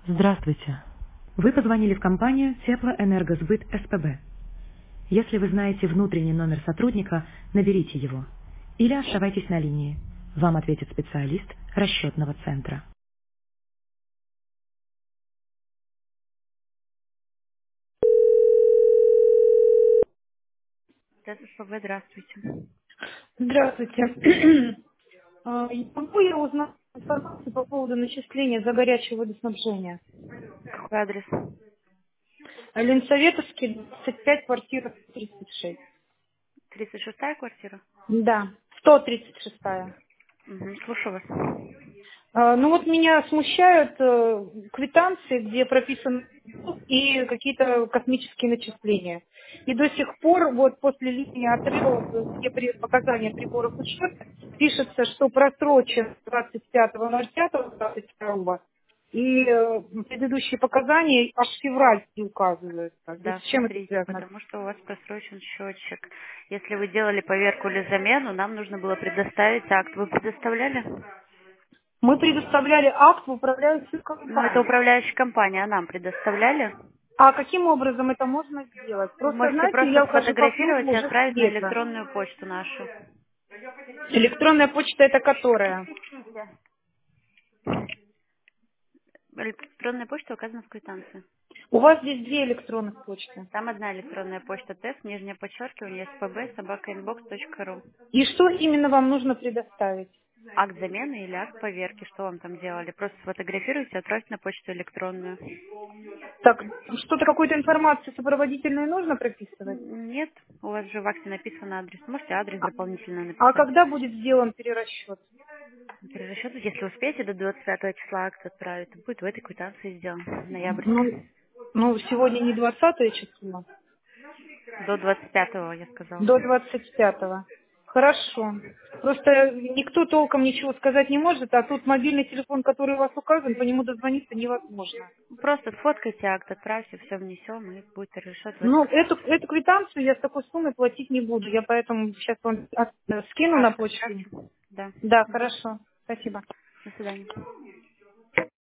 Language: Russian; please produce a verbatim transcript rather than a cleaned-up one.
Здравствуйте. Вы позвонили в компанию Теплоэнергосбыт СПБ. Если вы знаете внутренний номер сотрудника, наберите его. Или оставайтесь на линии. Вам ответит специалист расчетного центра. СПБ, здравствуйте. Здравствуйте. А, и Могу я узнать информацию по поводу начисления за горячее водоснабжение? Какой адрес? Ленсоветовский, двадцать пять, квартира тридцать шесть. тридцать шестая квартира? Да, сто тридцать шестая. Угу, слушаю вас. А, Ну вот меня смущают э, квитанции, где прописан и какие-то космические начисления. И до сих пор вот после линии отрыва, вот, где при- показания приборов учета, пишется, что просрочен двадцать пятого ноль пятого двадцать второго, и э, предыдущие показания аж февраль указываются. То есть Да, с чем это смотрите, связано? потому что у вас просрочен счетчик. Если вы делали поверку или замену, нам нужно было предоставить акт. Вы предоставляли? Мы предоставляли акт в управляющую Ну, это компанию. управляющая компания, а нам предоставляли? А каким образом это можно сделать? Вы Просто, можете знаете, просто я ухожу по сфотографировать службе и уже отправить на света. электронную почту нашу. Электронная почта это которая? Электронная почта указана в квитанции. У вас здесь две электронных почты. Там одна электронная почта тест, нижнее подчеркивание, спб, собака инбокс точка ру. И что именно вам нужно предоставить? Акт замены или акт поверки, что вам там делали? Просто сфотографируйте, отправьте на почту электронную. Так, что-то, какую-то информацию сопроводительную нужно прописывать? Нет, у вас же в акте написан адрес. Можете адрес дополнительно А написать. когда будет сделан перерасчет? При расчету, если успеете до двадцать пятого числа акт отправить, то будет в этой квитанции сделан, Ну, ноябрьской. ну, сегодня не двадцатое число, До двадцать пятого, я сказала. до двадцать пятого. Хорошо. Просто никто толком ничего сказать не может, а тут мобильный телефон, который у вас указан, по нему дозвониться невозможно. Просто сфоткайте акт, отправьте, все внесем, и будет расчет в этой Ну, эту, квитанции. эту квитанцию я с такой суммой платить не буду. Я поэтому сейчас вам от- скину на Пожалуйста, почту. отправьте. Да. Да, Мгм. хорошо. Спасибо. До свидания.